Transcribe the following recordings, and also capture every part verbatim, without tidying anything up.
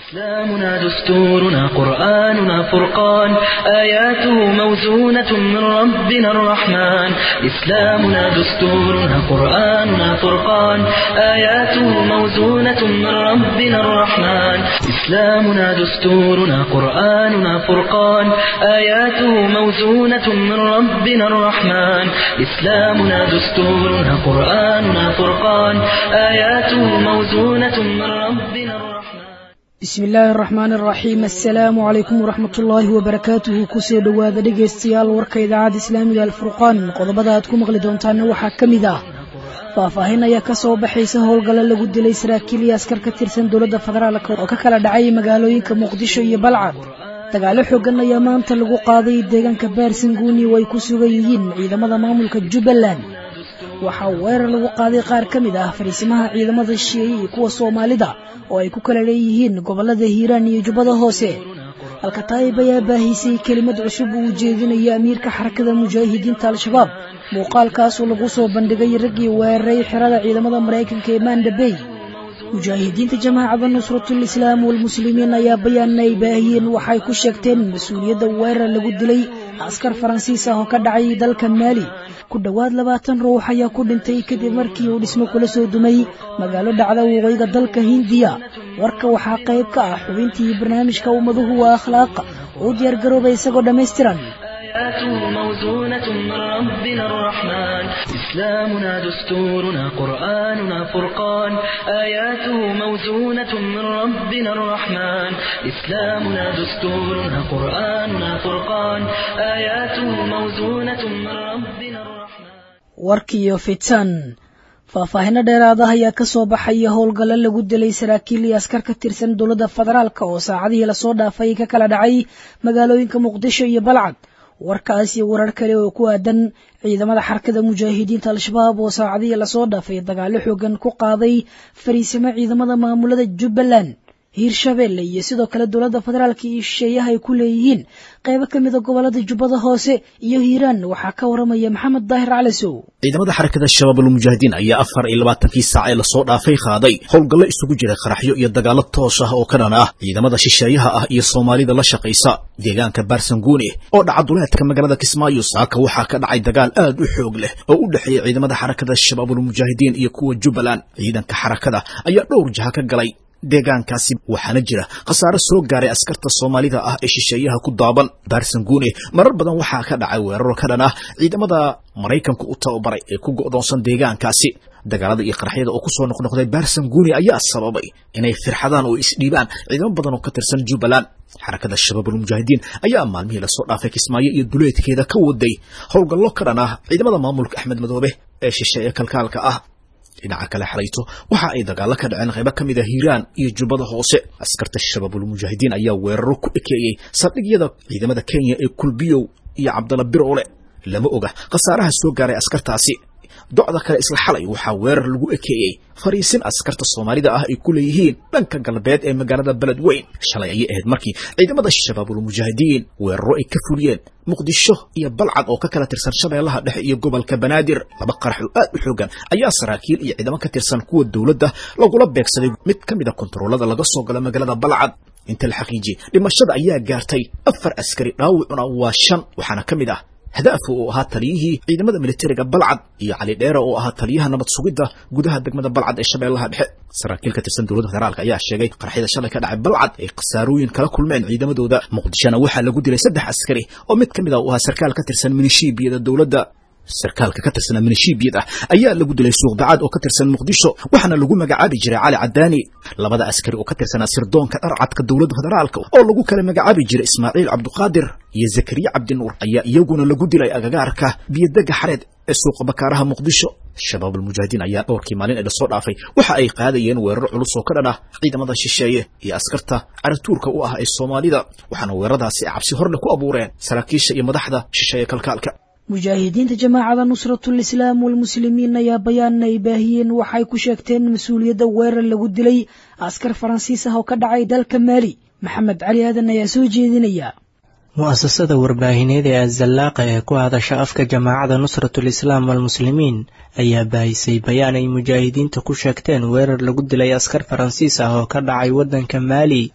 إسلامنا دستورنا قرآننا فرقان آياته موزونة من ربنا الرحمن إسلامنا دستورنا قرآننا فرقان آياته موزونة من ربنا الرحمن إسلامنا دستورنا قرآننا فرقان آياته موزونة من ربنا الرحمن إسلامنا دستورنا قرآننا فرقان آياته موزونة من ربنا الرحمن بسم الله الرحمن الرحيم السلام عليكم ورحمة الله وبركاته كسي دواذ دقيستيال وركا إذاعة إسلامي الفرقان قضبضا أتكم غلدون تانا وحا كميدا فافاهين يا كسو بحيسه هولغالا لغو ديلay saraakiil iyo askar ka tirsan dawladda federaalka oo ka kala dhacay magaalooyinka Muqdisho iyo Balcad dagaalo xooggan ayaa maanta lagu qaaday deegaanka Baarsanguuni way ku sugan yihiin ciidamada maamulka Jubbaland waxa weerar lagu qaaday qaar kamid ah fariisimaha ciidamada Shiici iyo kuwa Soomaalida oo ay ku kala leeyihiin gobolada Hiiraan iyo Jubbada Hoose halka taayib ayaa baahisay kelimad cusub oo jeedinaya amiirka xarakada mujaahidiinta al-shabaab muuqaalkaas oo lagu soo bandhigay ragii weeraray xirada ciidamada Mareykanka ee Mandabay mujaahidiinta jamaacada nusratul islaam wal muslimiin ayaa bayaanay baahiyeen waxay ku sheegteen mas'uuliyadda weerar lagu dilay askar Faransiis ah oo ka dhacay dalka Mali ku dhawaad labaatan ruux ayaa ku dhintay kadib markii uu dhismo kula soo dumay magaalo dhacda waqooyiga dalka Hindiya warka waxa qayb ka ah xubintii barnaamijka ummaduhu waa akhlaaq oo diyaar garoobay isagoo dhameystiran آياته موزونة من ربنا الرحمن إسلامنا دستورنا قرآننا فرقان آياته موزونة من ربنا الرحمن إسلامنا دستورنا قرآننا فرقان آياته موزونة من ربنا الرحمن warkiyo fitan faahfaahin dheeraad ah ayaa ka soo baxay howlgalo lagu dilay saraakiil iyo askar ka tirsan dawladda federaalka oo saacadihii la soo dhaafay ka kala dhacay magaalooyinka Muqdisho iyo Balcad warkaas iyo warar kale oo ku aadan ciidamada xarakada mujaahidiinta al-shabaab oo saacadihii la soo dhaafay dagaalo xooggan ku qaaday fariisimo ciidamada maamulada Jubbaland Hiirshabelle iyo sidoo kale dawladda federaalka iyo sheeyaha ay ku leeyihiin qayb ka mid ah gobolada Jubbada Hoose iyo Hiiraan waxa ka waramaya Maxamed Daahir Calasow ciidamada xarakada shabaab mujaahidiin ayaa afar iyo labaatan saac ee la soo dhaafay qaaday howlgallo isugu jira qaraxyo iyo dagaalo toos ah oo kana ah ciidamada shisheeyaha ah iyo Soomaalida la shaqeysa deegaanka Baarsanguuni oo dhaca duleedka magaalada Kismaayo saaka waxa ka dhacay dagaal aad u xoog leh oo u dhaxeeyay ciidamada xarakada shabaab mujaahidiin iyo kuwa Jubbaland ciidanka xarakada ayaa dhowr jaha ka galay deegaankaasi waxaana jira khasaare soo gaaray askarta Soomaalida ah ee shisheeyaha ku daaban Baarsanguuni marar badan waxa ka dhacay weeraro ka dhan ah ciidamada Mareykanka u tababaray ee ku go'doonsan deegaankaasi dagaalada iyo qaraxyada oo ku soo noqnoqday Baarsanguuni ayaa sababay inay firxadaan oo isdhiibaan ciidamo badan oo ka tirsan Jubbaland xarakada shabaab mujaahidiin ayaa maalmihii la soo dhaafay Kismaayo iyo duleedkeeda ka waday howlgallo ka dhan ah ciidamada maamulka Axmed Madoobe ee shisheeye kalkaalka ah dhinaca kale xarayto waxa ay dagaal ka dhaceen qayb ka mid ah Hiiraan iyo Jubbada Hoose askarta shabaabul mujaahidiin ayaa weeraro ku ekeeyay saldhigyada ciidamada Kenya ee Kulbiyo iyo Cabdalla Biroole lama oga khasaaraha soo gaaray askartaasi docda kale isla xalay waxa weerar lagu ekeeyay fariisin askarta Soomaalida ah ay ku leeyihiin dhanka galbeed ee magaalada Beledweyne shalay ay ahayd markii ciidamada shabaabul mujaahidiin weeraro ay ka fuliyeen Muqdisho iyo Balcad oo ka kala tirsan Shabeellaha Dhexe iyo gobolka Banaadir laba qarax oo aad u xoogan ayaa saraakiil iyo ciidamo ka tirsan kuwa dawladda lagula beegsaday mid kamid ah kontaroolada laga soo gala magaalada Balcad inta la xaqiijiyay dhimashada ayaa gaartay afar askari dhaawacuna waa shan waxaana kamid ah هدفه oo ahaa taliyihii ciidamada militariga Balcad iyo Cali Dheere oo ahaa taliyaha nabad sugidda gudaha degmada Balcad ee Shabeellaha Dhexe saraakiil ka tirsan dawladda federaalka ayaa sheegay qaraxyada shalay ka dhacay Balcad ay qasaarooyin kala kulmeen ciidamadooda Muqdishona waxa lagu dilay saddex askari oo mid kamid ah uu ahaa sarkaal ka tirsan milishiibiyada dawladda sarkaalka ka tirsan milishiibiyada ayaa lagu dilay suuq Balcad oo ka tirsan Muqdisho waxaana lagu magacaabi jiray Cali Cadaani labada askari oo ka tirsan sirdoonka dharcadka dawladda federaalka oo lagu kala magacaabi jiray Ismaaciil Cabduqaadir iyo Zakariya Cabdinuur ayaa iyaguna lagu dilay agagaarka biyadaga xareed ee suuq Bakaaraha Muqdisho shabaabul mujaahidiin ayaa dhowrkii maalin ee soo dhaafay waxa ay qaadayeen weeraro culus oo ka dhan ah ciidamada shisheeye iyo askarta caratuurka u ah ee Soomaalida waxaana weeraradaasi cabsi hor leh ku abuureen saraakiisha iyo madaxda shisheeye kalkaalka mujaahidiinta jamaacada nusratul islaam wal muslimiin ayaa bayaan ay baahiyeen waxay ku sheegteen mas'uuliyadda weerar lagu dilay askar Faransiis ah oo ka dhacay dalka Mali Maxamed Cali Aadan ayaa soo jeedinaya mu'assasada warbaahineed ee Azallaaqa ee ku hadasha afka jamaacada nusratul islaam wal muslimiin ayaa baahisay bayaan ay mujaahidiinta ku sheegteen weerar lagu dilay askar Faransiis ah oo ka dhacay wadanka Mali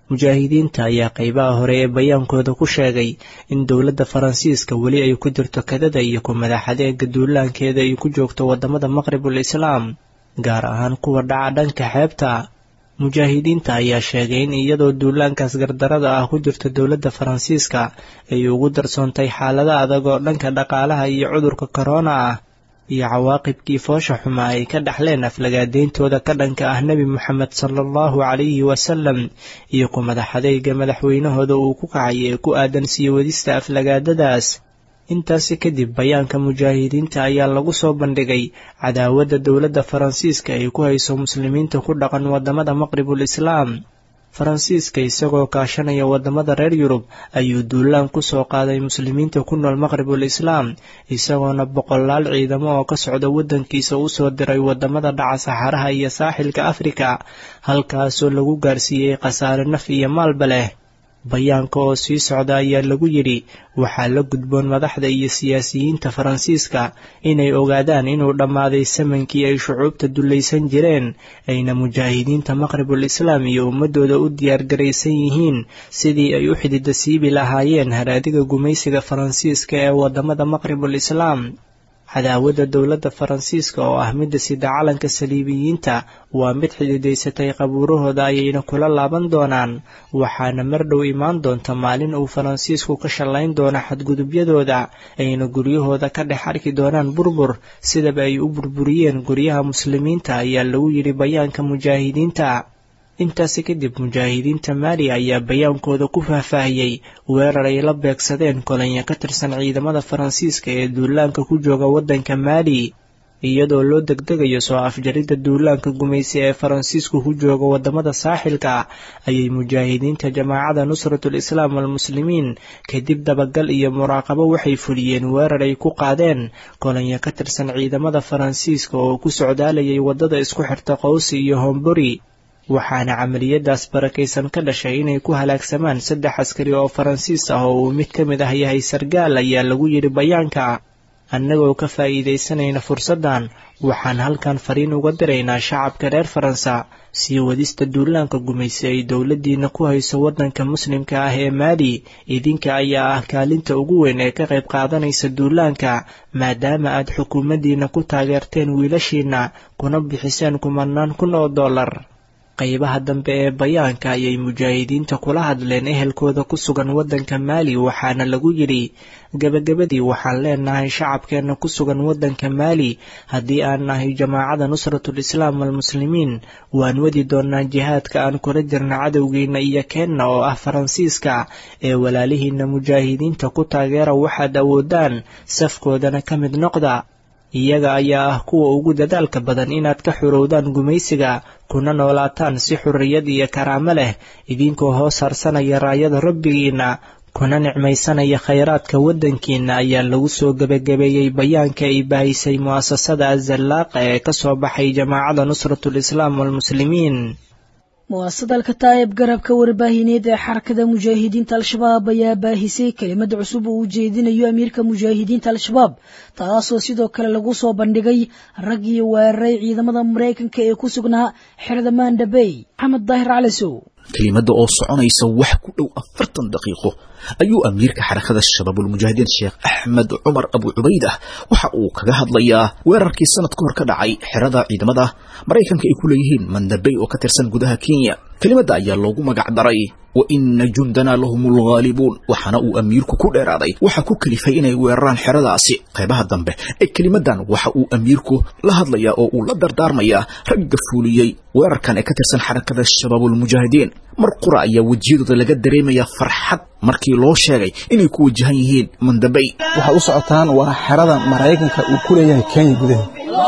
mujaahidiinta ayaa qaybaha hore ee bayaankooda ku sheegay in dowladda faransiiska weli ay ku jirto kadada iyo ku madaxadeega duulaankeeda ay ku joogto waddamada maqribul islaam gaar ahaan kuwa dhaca dhanka xeebta mujaahidiinta ayaa sheegay in iyadoo duulaankaas gardarada ah ku jirta dowladda faransiiska ay ugu darsoontay xaalado adag oo dhanka dhaqaalaha iyo cudurka korona ah iyo cawaaqibkii foosha xuma ay ka dhaxleen aflagaadeyntooda ka dhanka ah nebi moxamed sala allahu calayhi wasalam iyo ku madaxadeyga madaxweynahooda uu ku kacay ee ku aadan sii wadista aflagaadadaas intaasi kadib bayaanka mujaahidiinta ayaa lagu soo bandhigay cadaawadda dowladda faransiiska ay ku hayso muslimiinta ku dhaqan waddamada maqribul islaam faransiiska isagoo kaashanaya waddamada reer yurub ayuu duulaan ku soo qaaday muslimiinta ku nool maqribul islaam isagoona boqolaal ciidamo oo ka socda waddankiisa u soo diray waddamada dhaca saxaraha iyo saaxilka afrika halkaasoo lagu gaarsiiyey khasaare naf iyo maalba leh bayaanka oo sii socda ayaa lagu yidhi waxaa la gudboon madaxda iyo siyaasiyiinta faransiiska inay ogaadaan inuu dhammaaday samankii ay shucuubta dullaysan jireen ayna mujaahidiinta maqribul islaam iyo ummadooda u diyaargaraysan yihiin sidii ay u xidida siibi lahaayeen haraadiga gumaysiga faransiiska ee waddamada maqribul islaam cadaawadda dowladda faransiiska oo ah midda sida calanka saliibiyiinta waa mid xididaysatay qabuurahooda ayayna kula laaban doonaan waxaana mar dhow imaan doonta maalin uu faransiisku ka shallayn doono xadgudubyadooda ayna guryahooda ka dhex arki doonaan burbur sidaba ay u burburiyeen guryaha muslimiinta ayaa lagu yidhi bayaanka mujaahidiinta intaasi kadib mujaahidiinta maali ayaa bayaankooda ku faahfaahiyey weerar ay la beegsadeen kolonyo ka tirsan ciidamada faransiiska ee duulaanka ku jooga waddanka maali iyadoo loo degdegayo soo afjaridda duulaanka gumaysi ee faransiisku ku jooga waddamada saaxilka ayay mujaahidiinta jamaacada nusratul islaam walmuslimiin kadib dabagal iyo muraaqabo waxay fuliyeen weerar ay ku qaadeen kolonyo ka tirsan ciidamada faransiiska oo ku socdaalayay waddada isku xirta qowsi iyo homburi waxaana camaliyadaas barakaysan ka dhashay inay ku halaagsamaan saddex askari oo faransiis ah oo uu mid ka mid ah yahay sargaal ayaa lagu yidhi bayaanka annagoo ka faa'iidaysanayna fursaddan waxaan halkan fariin uga diraynaa shacabka reer faransa sii wadista duulaanka gumaysi ay dowladdiina ku hayso waddanka muslimka ah ee maali idinka ayaa ah kaalinta ugu weyn ee ka qayb qaadanaysa duulaanka maadaama aad xukuumaddiina ku taageerteen wiilashiinna kuna bixiseen kumanaan kun oo dollar qaybaha dambe ee bayaanka ayay mujaahidiinta kula hadleen ehelkooda ku sugan waddanka maali waxaana lagu yidhi gebagabadii waxaan leenahay shacabkeenna ku sugan waddanka maali haddii aan nahay jamaacada nusratul islaam walmuslimiin waan wadi doonaa jihaadka aan kula jirna cadowgiina iyo keenna oo ah faransiiska ee walaalihiina mujaahidiinta ku taageera waxaad awoodaan safkoodana ka mid noqda iyaga ayaa ah kuwa ugu dadaalka badan inaad ka xurowdaan gumaysiga kuna noolaataan si xurriyad iyo karaamo leh idinkoo hoos harsanaya raayada rabbigiinna kuna nicmaysanaya khayraadka waddankiina ayaa lagu soo gebagabeeyey bayaanka ay baahisay mu'asasada azallaaqa ee ka soo baxay jamaacada nusratul islaam walmuslimiin mu'asasada alkataa'ib garabka warbaahineed ee xarakada mujaahidiinta al-shabaab ayaa baahisay kelimad cusub oo u jeedinayo amiirka mujaahidiinta al-shabaab taasoo sidoo kale lagu soo bandhigay raggii weeraray ciidamada maraykanka ee ku sugnaa xerada Manda Bay Maxamed Daahir Calisow kelimada oo soconaysa wax ku dhow afartan daqiiqo ayuu amiirka xarakada shabaabul mujaahidiin sheekh axmed cumar abu cubaydah waxa uu kaga hadlayaa weerarkii sanad ka hor ka dhacay xerada ciidamada maraykanka ay ku leeyihiin Manda Bay oo ka tirsan gudaha Kenya kelimada ayaa loogu magac daray wa inna jundana lahumul ghalibun waxana uu amiirku ku dheeraaday waxa ku kalifay inay weeraraan xeradaasi qaybaha dambe ee kelimadan waxa uu amiirku la hadlayaa oo uu la dardaarmayaa ragga fuuliyay weerarkan ee ka tirsan xarakada shabaabul mujaahidiin mar qura ayaa wajiyadooda laga dareemaya farxad markii loo sheegay inay ku wajahan yihiin Manda Bay waxa u socotaan waa xerada maraykanka uu ku leeyahay Kenya gudaha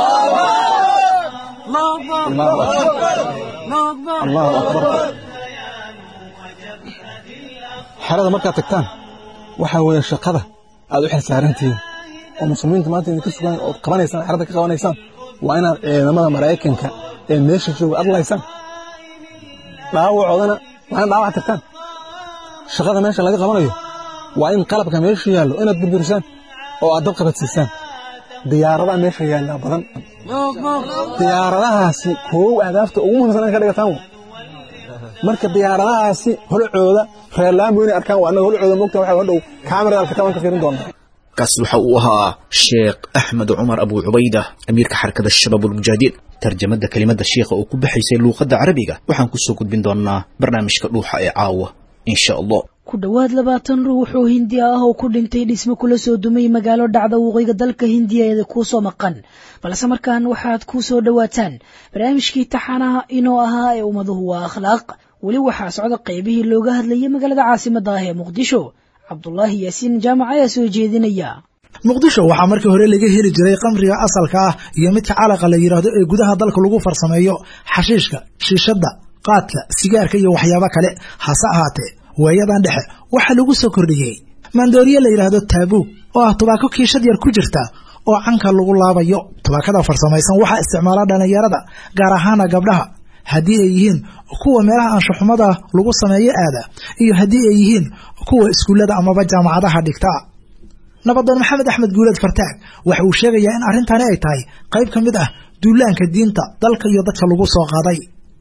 Allahu akbar xerada markaad tagtaan waxaa weeye shaqada aad u xilsaarantihiin oo muslimiinta maanta idinka sugan oo qabanaysaan xerada ka qabanaysaan waa inaad ciidamada maraykanka ee meesha jooga adlaysaan dhaawacoodana waa in dhaawac tagtaan shaqada meesha laga qabanayo waa in qalabka meesha yaallo inaad burburisaan oo aad dab qabadsiisaan diyaaradaha meesha yaallaa badan diyaaradahaasi koow ahdaafta ugu muhiimsan in ka dhigataan marka diyaaradahaasi holcooda reer laambo inay arkaan waa annaga holcooda moogtaa waxaa hadhow kaamirada alkataban ka fiirin doonaa kaasi waxa uu ahaa sheekh axmed cumar abu cubayda amiirka xarakada shabaab ulmujaahidiin tarjamada kelimada sheekha oo ku baxaysay luuqadda carabiga waxaan kusoo gudbin doonaa barnaamijka dhuuxa ee caawa insha allah ku dhowaad labaatan ruux oo hindi ah oo ku dhintay dhismo kula soo dumay magaalo dhacda waqooyiga dalka hindiya ee ku soo maqan balse markaan waxaad ku soo dhawaataan barnaamijkii taxanaha inoo ahaa ee ummaduhu waa akhlaaq weli waxaa socda qaybihii looga hadlayay magaalada caasimadda ah ee muqdisho cabdullaahi yaasiin jaamac ayaa soo jeedinaya muqdisho waxaa markii hore laga heli jiray qamriga asalka ah iyo midka calaqa la yiraahdo ee gudaha dalka lagu farsameeyo xashiishka shiishada qaadka sigaarka iyo waxyaabo kale hase ahaatee waayadan dhexe waxaa lagu soo kordhiyey mandooriye la yiraahdo taabuug oo ah tubaako kiishad yar ku jirta oo canka lagu laabayo tubaakada farsamaysan waxaa isticmaala dhalinyarada gaar ahaana gabdhaha haddii ay yihiin kuwa meelaha anshaxumada lagu sameeyo aada iyo haddii ay yihiin kuwa iskuullada amaba jaamacadaha dhigta nabadoon maxamed axmed guuleed fartaag waxa uu sheegayaa in arrintani ay tahay qayb ka mid ah duulaanka diinta dalka iyo dadka lagu soo qaaday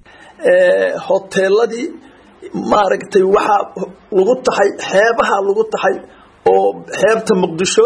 hoteeladii maaragtay waxaa lagu taxay xeebaha lagu taxay oo xeebta muqdisho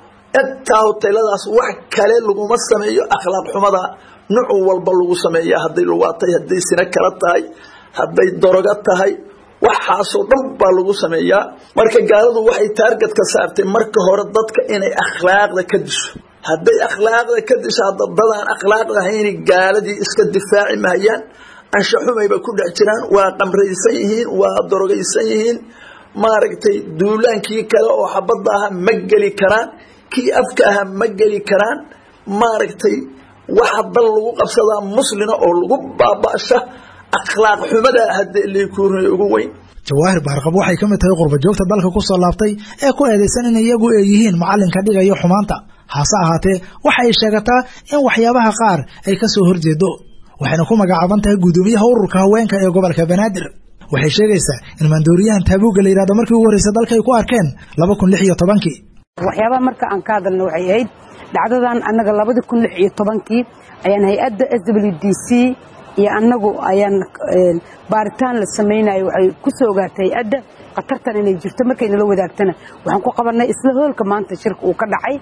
intaa hoteeladaas wax kale laguma sameeyo akhlaaq xumada nooc walba lagu sameeyaa hadday luwaatay hadday sina kala tahay hadday doroga tahay waxaasoo dhan baa lagu sameeyaa marka gaaladu waxay taarget ka saartay marka hore dadka inay akhlaaqda ka disho hadday akhlaaqda ka disho dadaan akhlaaqda ahayn gaaladii iska difaaci mahayaan anshaxumayba ku dhex jiraan waa qamraysan yihiin waa dorogaysan yihiin maaragtay duulaankii kale oo xabadda aha ma geli karaan kii afka aha ma geli karaan maaragtay waxa dal lagu qabsadaa muslina oo lagu baaba'sha akhlaaq xumada hadii leekuurnay ugu weyn jawaahir baarqab waxay ka mid tahay qurba joogta dalka ku soo laabtay ee ku eedeysan in iyagu ay yihiin macalinka dhigayo xumaanta hase ahaatee waxa ay sheegataa in waxyaabaha qaar ay ka soo horjeedo waxayna ku magacaaban tahay guddoomiyaha ururka haweenka ee gobolka banaadir waxay sheegaysaa in mandooriyahan taabuuga la yiraahdo markii ugu horeysay dalka ay ku arkeen laba kun lix iyo tobankii waxyaabaha marka aan ka hadalno waxay ahayd dhacdadan annaga laba kun lix iyo tobankii ayaan hay-adda S W D C iyo annagu ayaan baaritaan la samaynayo waxay ku soo ogaatay hay-adda qatartan inay jirto markayna la wadaagtana waxaan ku qabanay isla hoolka maanta shirka uu ka dhacay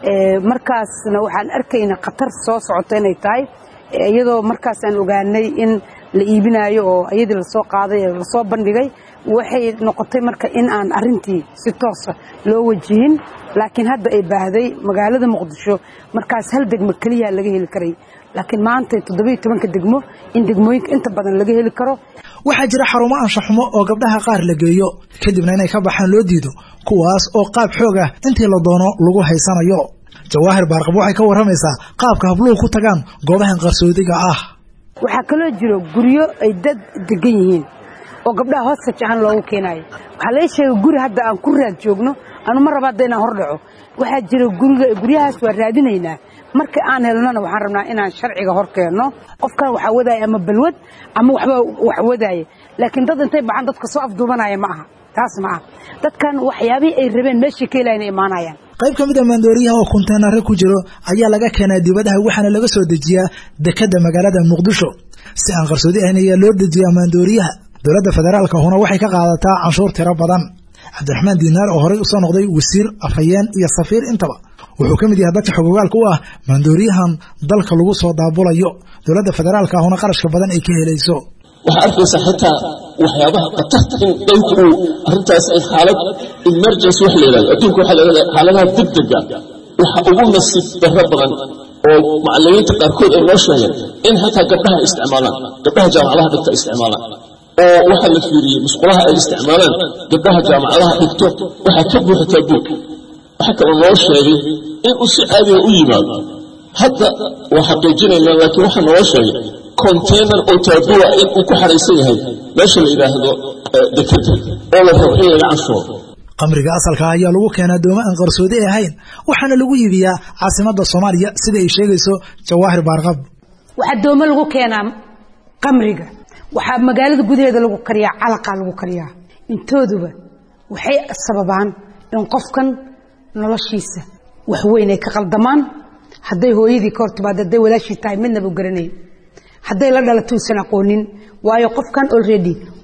markaasna waxaan arkaynaa qatar soo socota inay tahay iyadoo markaas aan ogaanay in la iibinayo oo iyadii lasoo qaaday ee lasoo bandhigay waxay noqotay marka in aan arintii si toosa loo wajihin laakiin hadda ay baahday magaalada muqdisho markaas hal degmo kaliya laga heli karay laakiin maanta toddoba iyo toban degmo in degmooyinka inta badan laga heli karo waxaa jira xarumo anshaxumo oo gabdhaha qaar la geeyo kadibna inay ka baxaan loo diido kuwaas oo qaab xoog ah intii la doono lagu haysanayo jawaahir baarqab waxay ka waramaysaa qaabka habluhu ku tagaan goobahan qarsoodiga ah waxaa kaloo jiro guryo ay dad degan yihiin oo gabdhaha hostage ahaan loogu keenayo waxaa laga sheegay guri hadda aan ku raad joogno anu ma raba hadda inaan hor dhaco waxaa jira guriga guryahaas waa raadinaynaa marka aan helnana waxaan rabnaa inaan sharciga hor keenno qofkan waxaa wadaaya ama balwad ama waxba wax wadaaya laakiin dad intay baxaan dadka soo afduubanaya ma aha taas ma aha dadkan waxyaabihii ay rabeen meeshii ka helayna imaanayaan qayb ka mid ah maandooriyaha oo kunteenare ku jiro ayaa laga keenaa dibadaha waxaana laga soo dejiyaa dekada magaalada muqdisho si aan qarsoodi ahayn ayaa loo dejiyaa maandooriyaha dowladda federaalka huna waxay ka qaadataa canshuur tiro badan cabdiraxmaan diinaar oo horey usoo noqday wasiir afhayeen iyo safiir intaba wuxuu ka mid yahay dadka xogogaalka u ah maandooriyahan dalka lagu soo daabulayo dowladda federaalka huna qarashka badan ay ka helayso waxaa arkaysaa xitaa waxyaabaha khatarta in dhanku uu arrintaas ay xaalad emergency wax la yidhahdo adduunka waxaa la yidhahdaa xaaladaha degdega waxa ugu nasiib darro badan oo macallimiinta qaarkood ay noo sheegeen in xitaa gabdhaha isticmaalaan gabdhaha jaamacadaha dhigta isticmaalaan oo waxaa la fiiriyey musqulaha ay isticmaalaan gabdhaha jaamacadaha dhigto waxaa ka buuxataa buug waxaa kaloo noo sheegay in uu si caadiga u yimaado hadda waa xaqiijinaynaa laakiin waxaa noo sheegay container oo taabua in uu ku xaraysan yahay meesha la yidhaahdo dekada oo la rabo in laga canshuuro qamriga asalka ayaa lagu keenaa dooma aan qarsoodi ahayn waxaana lagu iibiyaa caasimadda soomaaliya sida ay sheegayso jawaahir baarqab waxaa dooma lagu keenaa qamriga waxaa magaalada gudaheeda lagu kariyaa calaqa lagu kariyaa intooduba waxay sababaan in qofkan noloshiisa wax weyn ay ka qaldamaan hadday hooyadii ka hortimaado hadday walaashii tahay midnaba garanayn hadday la dhalato uusan aqoonin waayo qofkan already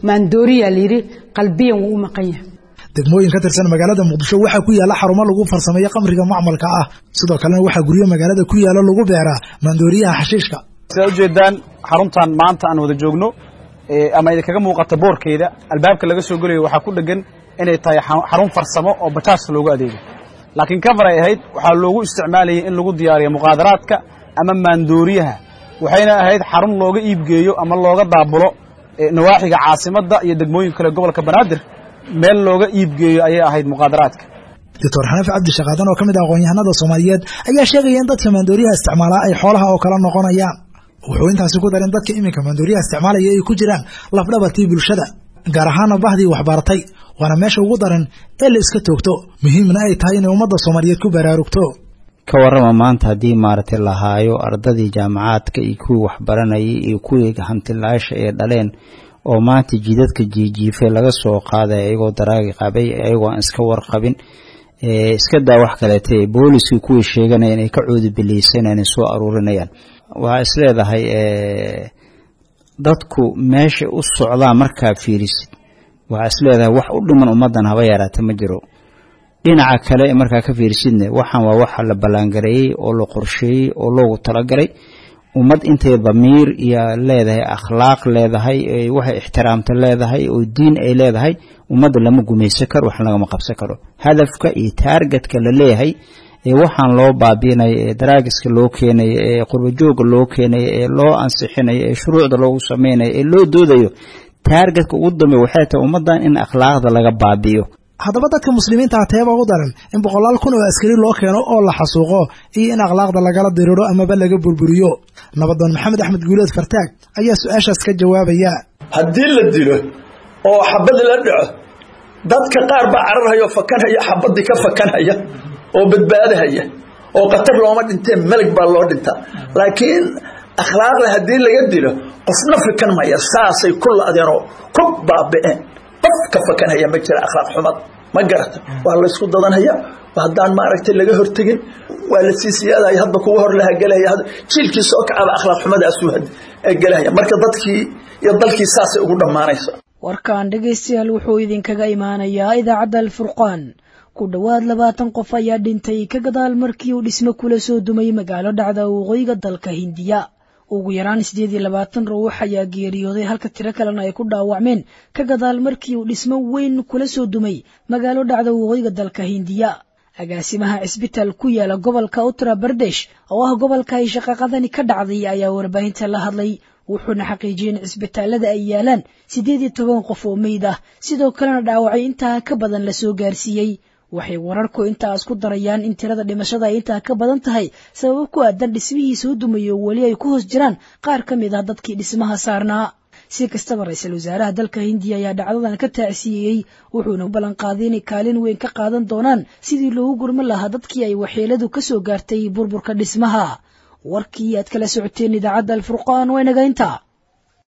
maandooriya layiri qalbiyan wuu u maqan yahay degmooyin ka tirsan magaalada muqdisho waxaa ku yaala xarumo lagu farsameeyo qamriga macmalka ah sidoo kalena waxaa guryo magaalada ku yaala lagu beeraa maandooriyaha xashiishka sida u jeedaan xaruntan maanta aan wada joogno ama idin kaga muuqata boorkeeda albaabka laga soo galayo waxaa ku dhagan inay tahay xarun farsamo oo bajaajka loogu adeego laakiin cover ay ahayd waxaa loogu isticmaalayay in lagu diyaariyo muqaadaraadka ama maandooriyaha waxayna ahayd xarun looga iibgeeyo ama looga daabulo nawaaxiga caasimadda iyo degmooyin kale gobolka banaadir meel looga iibgeeyo ayay ahayd muqaadaraadka doctor xanafi cabdi shaqaadan oo ka mid ah aqoon-yahanada Soomaaliyeed ayaa sheegaya in dadka maandooriyaha isticmaala ay xoolaha oo kala noqonayaan wuxuu intaasi ku darin dadka iminka maandooriyaha isticmaalaya ay ku jiraan lafdhabartii bulshada gaar ahaan bahdii waxbaratay waana meesha ugu daran ee la iska toogto muhiimna ay tahay in ummadda Soomaaliyeed ku baraarugto ka warama maanta hadii maartay la haayo ardadii jaamacaadka iyo kuwii waxbaranayay iyo kuwii hantilaasha ee dhaleen oo maanta jidadka jiijiifay laga soo qaaday ayagoo daraagi qabay ayagoo aan iska warqabin ee iska daa wax kale tay booliska kuwii sheeganayeen ay ka coodi bileysanayeen soo aruurinayaan waa isleedahay ee dadku meesha u socdaa marka fiirisid waa isleedahay wax u dhiman ummadan haba yaraata ma jiro dhinaca kale marka ka fiirsidne waxaan waa waxa la balangareeyay oo la qorsheeyay oo loogu talagalay ummad intay damiir iyo leedahay akhlaaq leedahay ee waxa ixtiraamta leedahay oo diin ay leedahay ummad lama gumaysan karo wax laga ma qabsan karo hadafka iyo targetka la leeyahay ee waxaan loo baabiinay ee daraagiska loo keenay ee qurbajooga loo keenay ee loo ansixinay ee shuruucda loogu sameeyay ee loo doodayo targetka ugu dambeeya waxay tahay ummadan in akhlaaqda laga baabiyo haddaba dadka muslimiinta ah teeba u daran in boqolaal kun oo askari loo keeno oo la xasuuqo iyo in akhlaaqda lagala diriro ama ba laga burburiyo nabadoon maxamed axmed guuleed fartaag ayaa su'aashaas ka jawaabaya haddii la dilo oo xabad la dhaco dadka qaar baa cararhayo fakanaya xabadii ka fakanaya oo badbaadahaya oo qatar looma dhintay malag baa loo dhintaa laakiin akhlaaqda haddii laga dilo qofna fakan maya saasay kul adeero ku baabeen qof ka fakanaya ma jira akhlaaq xumad ma garata waa la isku dadanaya hadaan ma aragtay laga hortagin waa la siisiyaaday hadba kuwa hor la galaya jiilkii soo kacaba akhlaaq xumada asuhad ee galaya marka dadkii iyo dalkii saas ugu dhamaanayso warkaan dhageystayaal wuxuu idinkaga imaanayaa idaacadda Al-Furqaan ku dhawaad labaatan qof ayaa dhintay ka gadaal markii uu dhismo kula soo dumay magaalo dhacda waqooyiga dalka Hindiya ugu yaraan sideed iyo labaatan ruux ayaa geeriyooday halka tiro kalena ay ku dhaawacmeen ka gadaal markii uu dhismo weyn kula soo dumay magaalo dhacda waqooyiga dalka Hindiya agaasimaha isbitaal ku yaala gobolka Uttar Pradesh oo ah gobolka ay shaqaqadani ka dhacday ayaa warbaahinta la hadlay wuxuuna xaqiijiyay in isbitaalada ay yaalaan sideed iyo toban qof oo meyd ah sidoo kalena dhaawacay intaa ka badan la soo gaarsiiyay waxay wararku intaas ku darayaan in tirada dhimashada ay intaa ka badan tahay sabab ku aadan dhismihii soo dumayo wali ay ku hoos jiraan qaar ka mid ah dadkii dhismaha saarnaa si kastaba ra'iisul wasaaraha dalka Hindiya ayaa dhacdadan ka taasiyay wuxuuna ballan qaaday in kaalin weyn ka qaadan doonaan sidii loogu gurman lahaa dadkii ay waxyeeladu ka soo gaartay burburka dhismaha warkii aad kala socoteen idaacadda Al-Furqaan waa inaga intaa